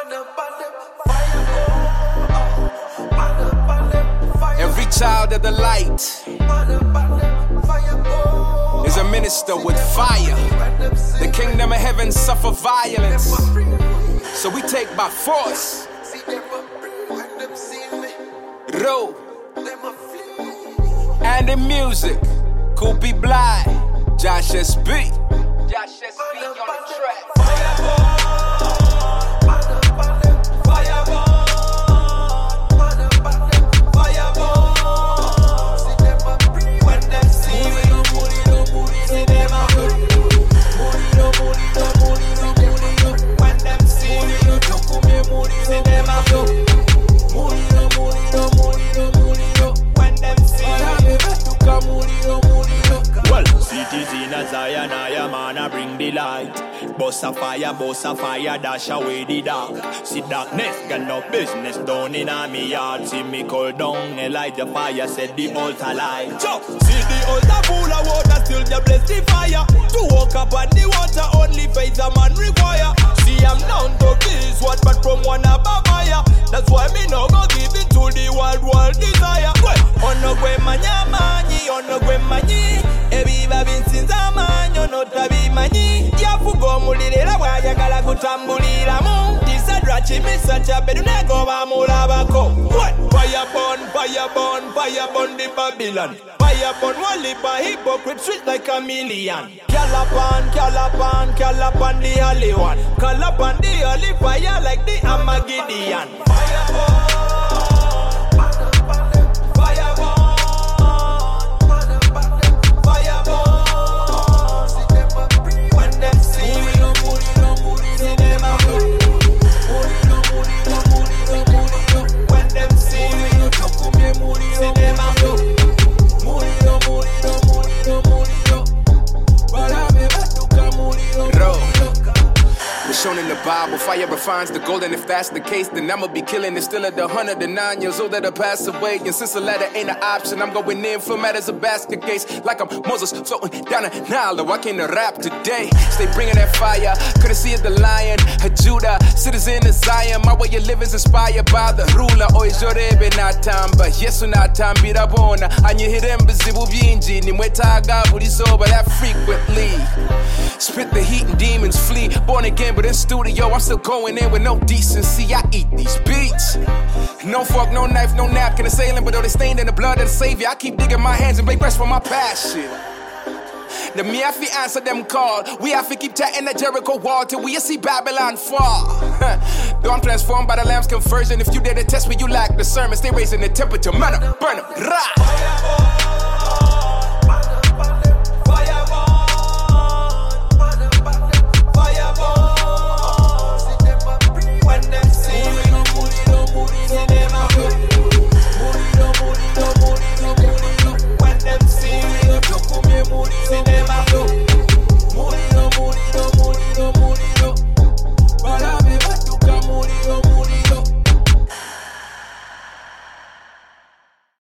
Every child of the light is a minister with fire. The kingdom of heaven suffer violence, so we take by force. Row and the music, Koopy Bly, Josh S.B. Josh S.B. on the track. Zion, I am man, I bring the light. Boss a fire, dash away the dark. See darkness, got no business down in a me yard. See me cold down, Elijah fire, set the altar light. See the altar full of water, still the bless the fire. To walk up on the water, only faith a man require. See I'm down to this, what but from one above fire. That's why me no go give it to the world desire. Ono gwe manyamanyi, ono gwe manyi. Ebiba binsinza manyo no tabimanyi. Yafugo mulirera bwayagala kutambuliramu. Tisadra chimisa chabedu nego bamulabako. Fire burn the Babylon. Fire burn walipa hypocrite sweet like a million. Calapan the holy one. Calapan the holy fire like the Armageddon. Fire burn. Shown in the Bible, fire refines the gold, and if that's the case, then I'ma be killing it still at the 109 years old that I pass away. And since the letter ain't an option, I'm going in for matters a basket case, like I'm Moses floating down a Nile. I came to rap today, stay bringing that fire. Couldn't see it, the lion, a Judah, citizen of Zion. My way of living is inspired by the ruler. Always your rebe na tamba, yes na tambira bona. And you hit them bizibu binji, ni mwetaga budi sober that frequently. Spit the heat and demons flee. Born again, but in studio, I'm still going in with no decency. I eat these beats. No fork, no knife, no napkin, assailant, but though they stained in the blood of the Savior, I keep digging my hands and make rest for my passion. The me have to answer them call. We have to keep tatting that Jericho wall till we see Babylon fall. Though I'm transformed by the Lamb's conversion. If you dare to test me, you lack discernment. Stay raising the temperature, man, burn 'em, rah.